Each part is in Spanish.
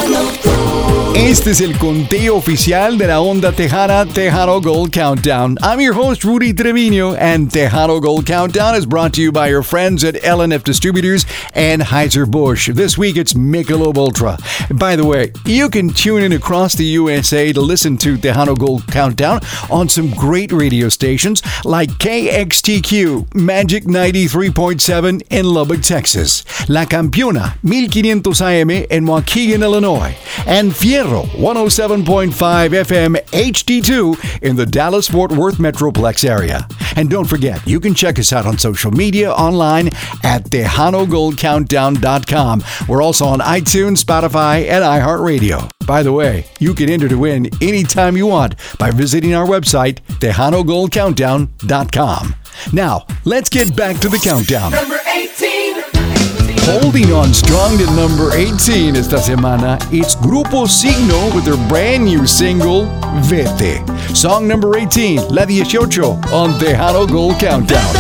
Este es el conteo oficial de la Onda Tejana Tejano Gold Countdown. I'm your host, Rudy Trevino, and Tejano Gold Countdown is brought to you by your friends at LNF Distributors and Anheuser-Busch. This week, it's Michelob Ultra. By the way, you can tune in across the USA to listen to Tejano Gold Countdown on some great radio stations like KXTQ, Magic 93.7 in Lubbock, Texas, La Campeona, 1500 AM in Waukegan, Illinois, and Fierro 107.5 FM HD2 in the Dallas-Fort Worth Metroplex area. And don't forget, you can check us out on social media online at TejanoGoldCountdown.com. We're also on iTunes, Spotify, and iHeartRadio. By the way, you can enter to win anytime you want by visiting our website, TejanoGoldCountdown.com. Now, let's get back to the countdown. Number 18. Holding on strong to number 18 esta semana, it's Grupo Signo with their brand new single, Vete. Song number 18, La 18 on Tejano Gold Countdown.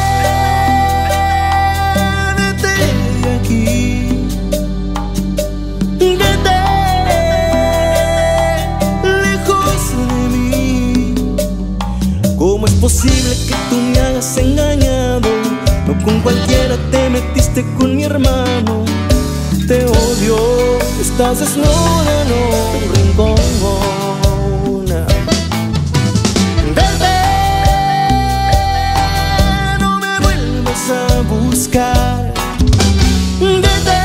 ¿Cómo es posible que tú me hayas engañado? No con cualquiera te metiste con mi hermano. Te odio, estás desnuda en un rincón. Vete, no me vuelvas a buscar. Vete,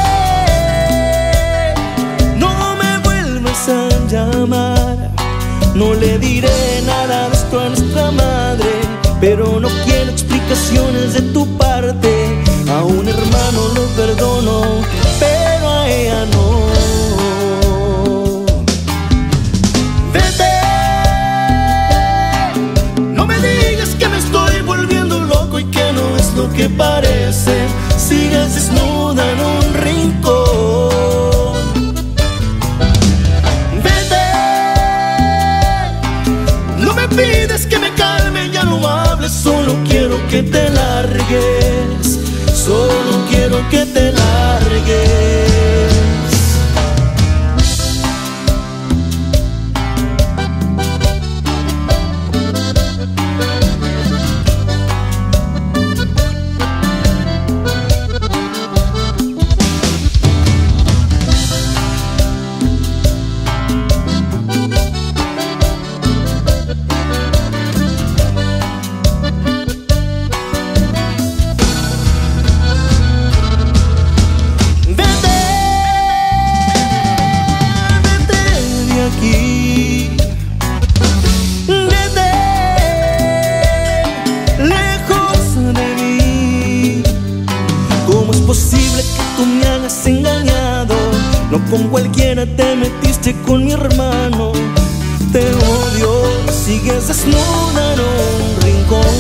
no me vuelvas a llamar. No le diré nada de esto a nuestra madre, pero no quiero explicaciones de tu parte. A un hermano lo perdono, pero a ella no. Vete, no me digas que me estoy volviendo loco y que no es lo que parece. Sigues desnuda en un rincón. Vete, no me pides que me calme, ya no hables, solo quiero que te largues. Solo quiero que te largues. Con cualquiera te metiste con mi hermano. Te odio, sigues desnuda en un rincón.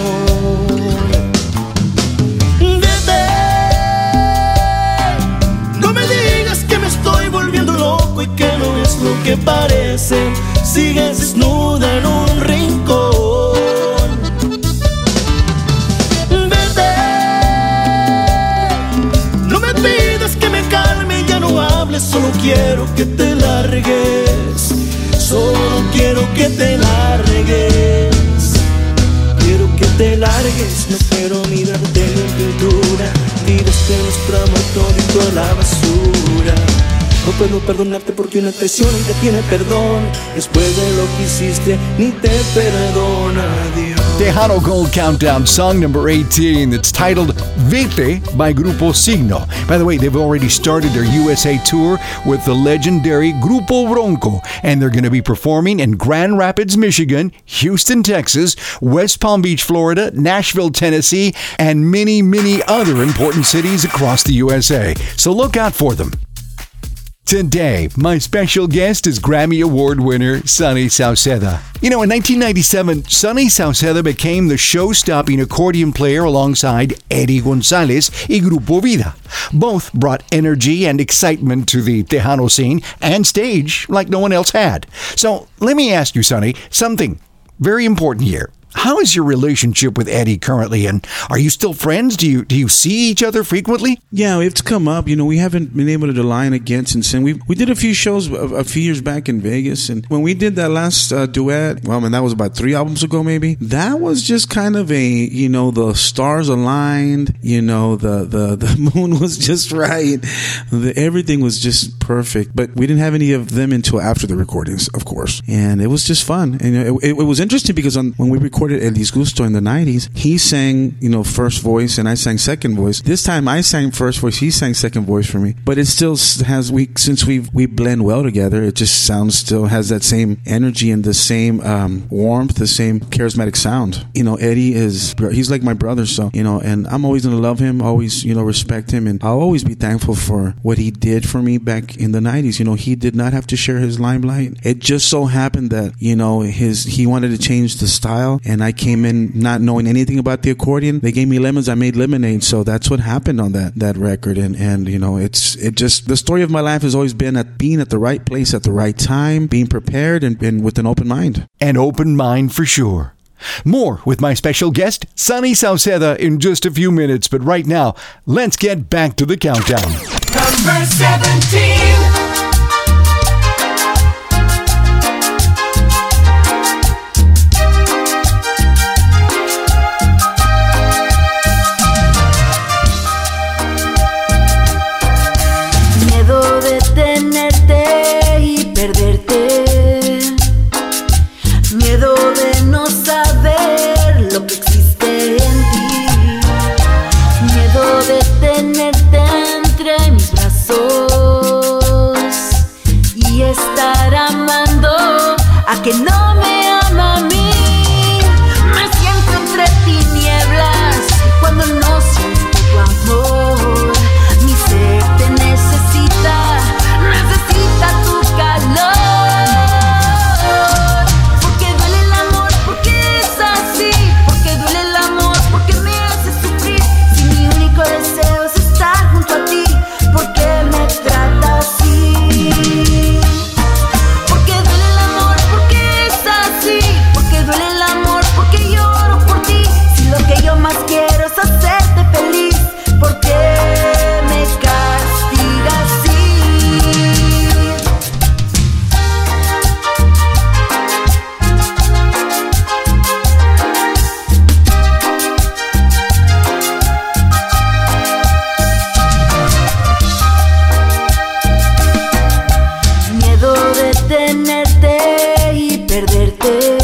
Vete, no me digas que me estoy volviendo loco y que no es lo que parece. Sigues desnuda en un rincón. Vete, no me pidas que me calme, ya no hables, solo quiero que te largues. Solo quiero que te largues. Quiero que te largues, no quiero mirarte en pintura. Tiraste nuestro amor todo a la basura. No puedo perdonarte porque una traición nunca tiene perdón. Después de lo que hiciste, ni te perdona Dios. Tejano Gold Countdown, song number 18, that's titled Vete by Grupo Signo. By the way, they've already started their USA tour with the legendary Grupo Bronco, and they're going to be performing in Grand Rapids, Michigan, Houston, Texas, West Palm Beach, Florida, Nashville, Tennessee, and many, many other important cities across the USA. So look out for them. Today, my special guest is Grammy Award winner Sonny Sauceda. You know, in 1997, Sonny Sauceda became the show-stopping accordion player alongside Eddie Gonzalez y Grupo Vida. Both brought energy and excitement to the Tejano scene and stage like no one else had. So let me ask you, Sonny, something very important here. How is your relationship with Eddie currently? And are you still friends? Do you see each other frequently? Yeah, it's come up. We haven't been able to align again since then. We did a few shows a few years back in Vegas, and when we did that last duet, that was about 3 albums ago, maybe. That was just kind of the stars aligned. The moon was just right. Everything was just perfect. But we didn't have any of them until after the recordings, of course, and it was just fun. And it was interesting because when we recorded El Disgusto in the 90s, he sang, first voice and I sang second voice. This time I sang first voice, he sang second voice for me. But it still has, since we blend well together, it just still has that same energy and the same warmth, the same charismatic sound. Eddie he's like my brother, so, and I'm always going to love him, always, respect him, and I'll always be thankful for what he did for me back in the 90s. He did not have to share his limelight. It just so happened that, he wanted to change the style, and I came in not knowing anything about the accordion. They gave me lemons, I made lemonade. So that's what happened on that record. And the story of my life has always been at being at the right place at the right time, being prepared and with an open mind. An open mind for sure. More with my special guest, Sonny Sauceda, in just a few minutes. But right now, let's get back to the countdown. Number 17. Que no me ama a mí. Me siento entre tinieblas cuando no siento tu amor. Mi ser te necesita tu calor. Porque duele el amor, porque es así. Porque duele el amor, porque me hace sufrir. Si mi único deseo es estar junto a ti, ¿por qué me tratas así? Porque duele el amor, porque lloro por ti. Si lo que yo más quiero es hacerte feliz, ¿por qué me castigas así? Miedo de tenerte y perderte.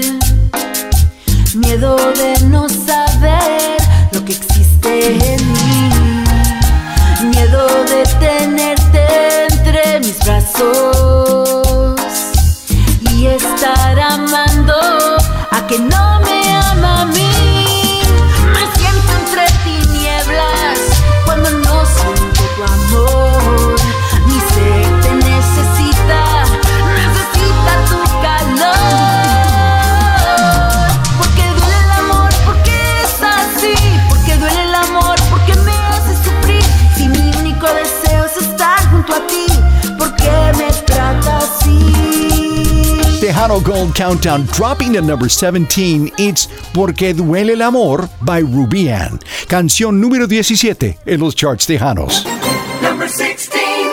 Miedo de no saber lo que existe en mí. Miedo de tenerte entre mis brazos y estar amando a que no me ama a mí. Me siento entre tinieblas cuando no siento tu amor. Mi ser te necesita tu calor. A ti, ¿por qué me tratas así? Tejano Gold Countdown dropping to number 17. It's Porque Duele el Amor by Ruby Ann. Canción número 17 en los charts tejanos. Number 16.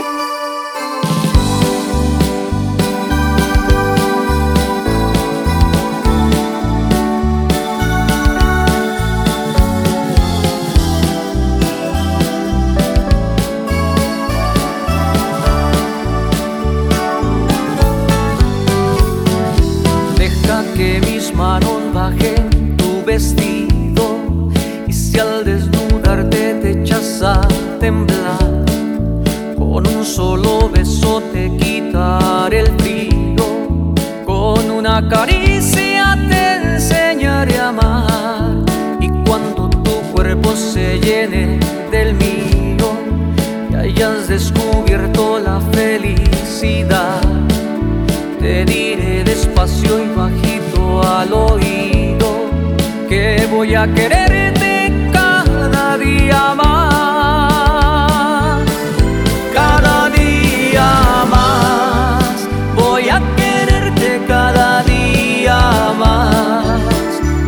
Que mis manos bajen tu vestido y si al desnudarte te echas a temblar, con un solo beso te quitaré el frío, con una caricia te enseñaré a amar, y cuando tu cuerpo se llene del mío y hayas descubierto la felicidad, te diré despacio y bajito al oído que voy a quererte cada día más. Cada día más voy a quererte cada día más.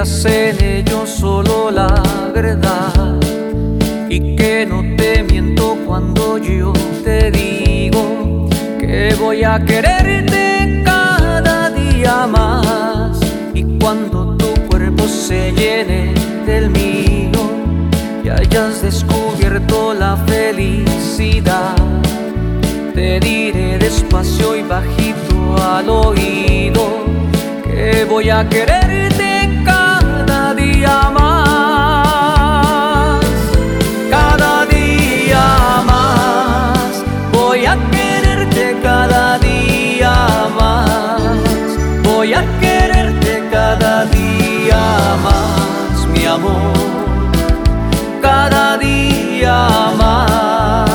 veas en ellos solo la verdad y que no te miento cuando yo te digo que voy a quererte cada día más. Y cuando tu cuerpo se llene del mío y hayas descubierto la felicidad, te diré despacio y bajito al oído que voy a quererte cada día más. Cada día más voy a quererte cada día más. Voy a quererte cada día más, mi amor. Cada día más.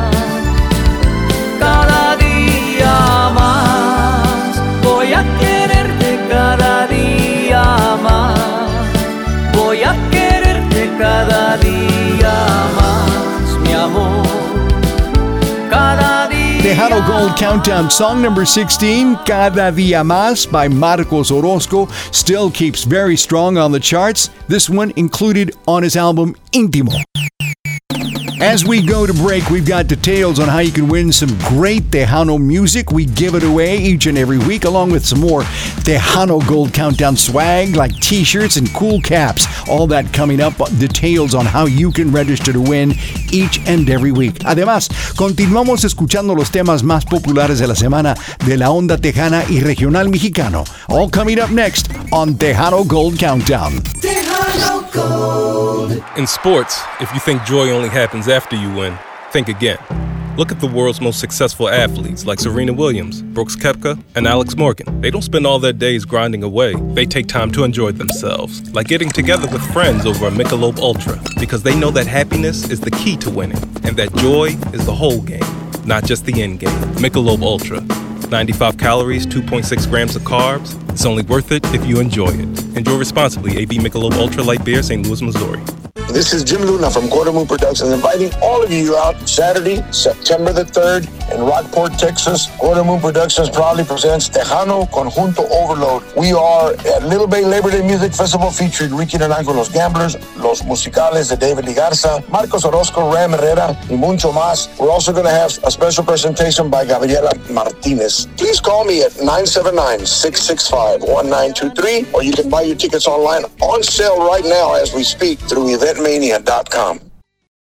Cada día más voy a quererte cada día más. Voy a quererte cada día más, mi amor. Cada día. Tejano Gold Countdown song number 16, Cada Día Más by Marcos Orozco, still keeps very strong on the charts. This one included on his album Intimo. As we go to break, we've got details on how you can win some great Tejano music. We give it away each and every week, along with some more Tejano Gold Countdown swag like t-shirts and cool caps. All that coming up. Details on how you can register to win each and every week. Además, continuamos escuchando los temas más populares de la semana de la onda tejana y regional mexicano. All coming up next on Tejano Gold Countdown. Tejano Gold. In sports, if you think joy only happens after you win, think again. Look at the world's most successful athletes like Serena Williams, Brooks Koepka, and Alex Morgan. They don't spend all their days grinding away. They take time to enjoy themselves, like getting together with friends over a Michelob Ultra, because they know that happiness is the key to winning, and that joy is the whole game, not just the end game. Michelob Ultra. 95 calories, 2.6 grams of carbs. It's only worth it if you enjoy it. Enjoy responsibly. AB Michelob Ultra Light Beer, St. Louis, Missouri. This is Jim Luna from Quarter Moon Productions, inviting all of you out Saturday, September the 3rd in Rockport, Texas. Quarter Moon Productions proudly presents Tejano Conjunto Overload. We are at Little Bay Labor Day Music Festival featuring Ricky Naranjo, Los Gamblers, Los Musicales de David Ligarza, Marcos Orozco, Ram Herrera, y mucho más. We're also going to have a special presentation by Gabriela Martinez. Please call me at 979-665-1923, or you can buy your tickets online on sale right now as we speak through eventmania.com.